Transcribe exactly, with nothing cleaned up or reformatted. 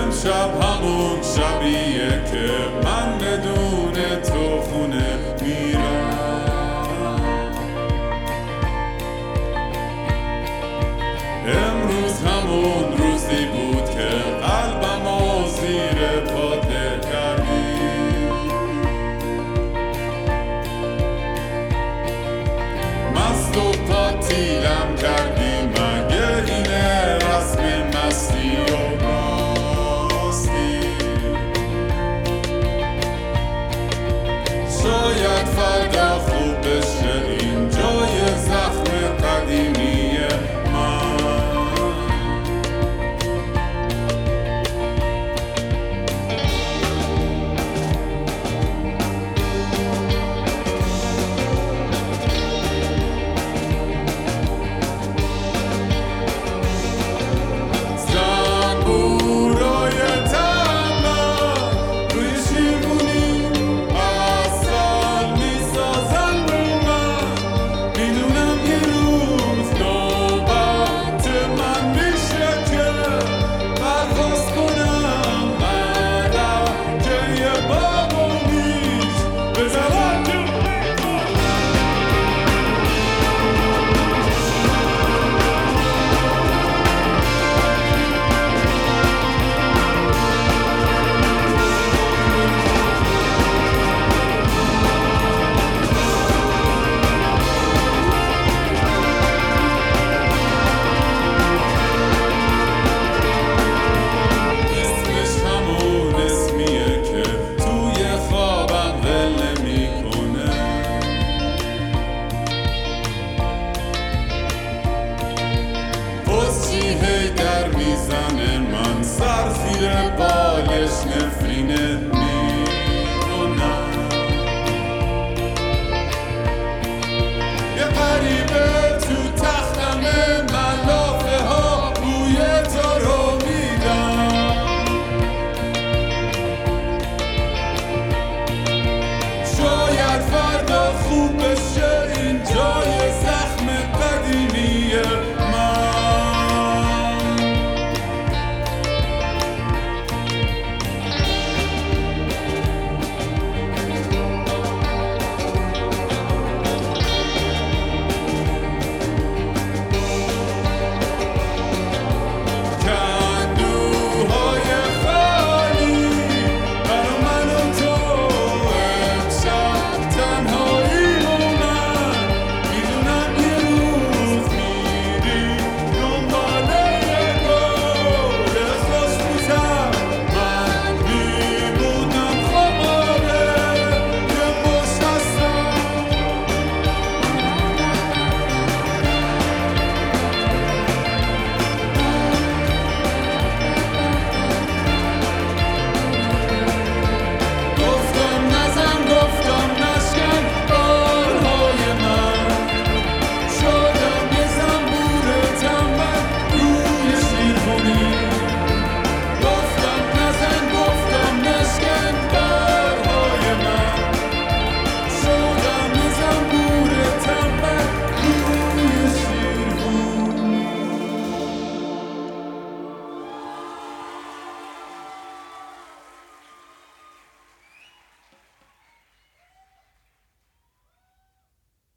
امشب همون شبیه که من بدون تو خونه میرم. امروز همون روزی بود که قلبمو زیر پات له کردی. مست و پاتیلم کردی، مگه اینه رسم مستی و راستی؟ شاید فردا خوب بشه این جای زخم قدیمی من. هی در میزنه من سر زیر بالش نفرینه.